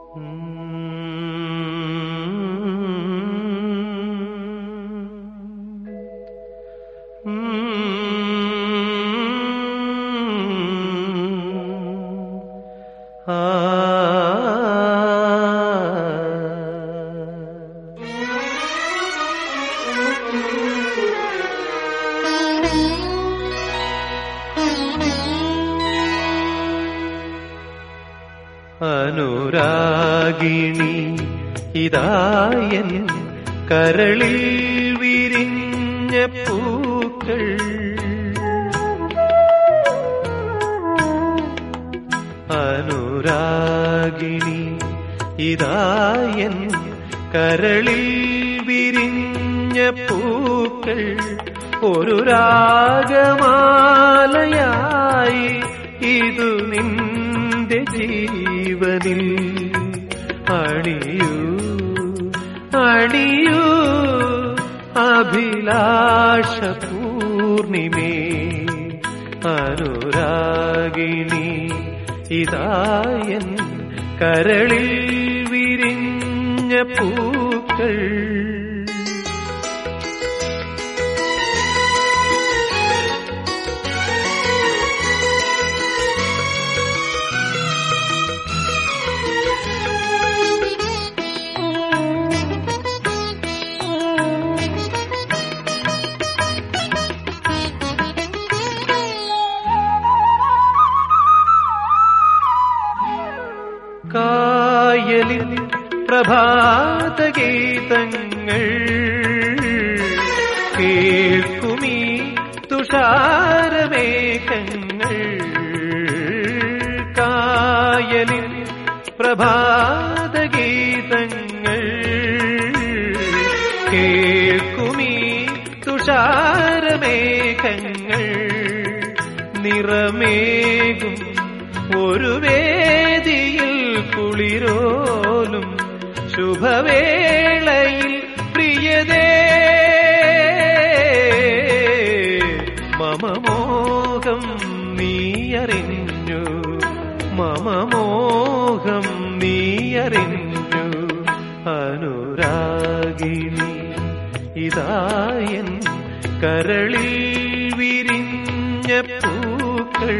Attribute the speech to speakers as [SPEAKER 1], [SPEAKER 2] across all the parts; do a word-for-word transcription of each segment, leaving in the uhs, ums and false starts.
[SPEAKER 1] അനുരാഗിണി ഇതായൻ കരളിൽ വിരിഞ്ഞ പൂക്കൾ, അനുരാഗിണി ഇതായൻ കരളിൽ വിരിഞ്ഞ പൂക്കൾ, ഒരു രാഗമാലയായി ഇതു നിന്റെ ജീവനിൽ അണിയൂ അണിയൂ അഭിലാഷ പൂർണിമേ. അനുരാഗിണി ഇതായൻ കരളിൽ വിരിഞ്ഞ പൂക്കൾ. കായലിൽ പ്രഭാതഗീതങ്ങൾ കേൾക്കുമീ തുഷാരമേഘങ്ങൾ, കായലിൽ പ്രഭാതഗീതങ്ങൾ കേൾക്കുമീ തുഷാരമേഘങ്ങൾ, നിറമേകും ഒരു വേദിയിൽ കുളിരോലും ശുഭവേളയിൽ പ്രിയതേ. മമ മോഹം നീയറിഞ്ഞു, മമ മോഹം നീയറിഞ്ഞു. അനുരാഗിണി ഇതായൻ കരളിൽ വിരിഞ്ഞ പൂക്കൾ.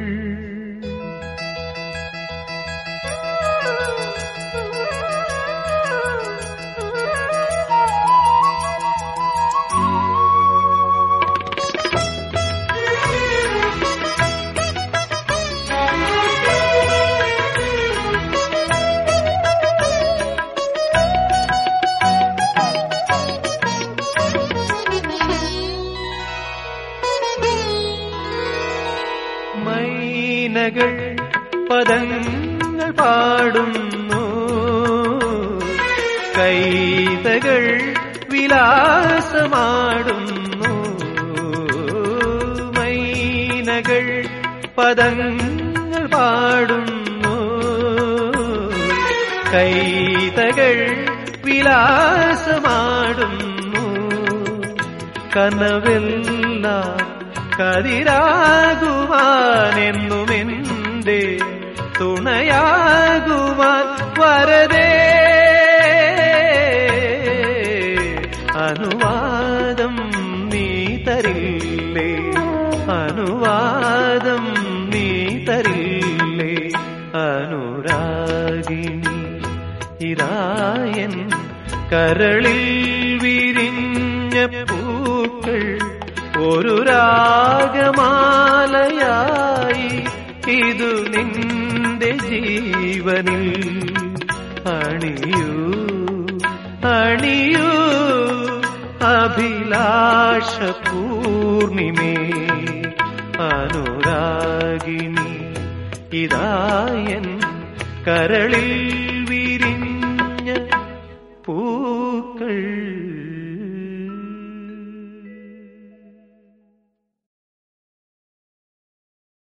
[SPEAKER 1] മൈനകൾ പദങ്ങൾ പാടുന്നു, കൈതകൾ വിലാസമാടുന്നു. മൈനകൾ പദങ്ങൾ പാടുന്നു, കൈതകൾ വിലാസമാടുന്നു. കനവെല്ലാം കതിരാകുവാനെന്നുമെന്റെ തുണയാകുവാൻ വരദേ. അനുവാദം നീ തരില്ലേ, അനുവാദം നീ തരില്ലേ. അനുരാഗിണി ഇതായൻ കരളിൽ വിരിഞ്ഞ പൂക്കൾ, ഒരു രാഗമാലയായി ഇതു നിന്റെ ജീവനിൽ അണിയൂ അണിയൂ അഭിലാഷ പൂർണിമേ. അനുരാഗിണി ഇതായൻ കരളിൽ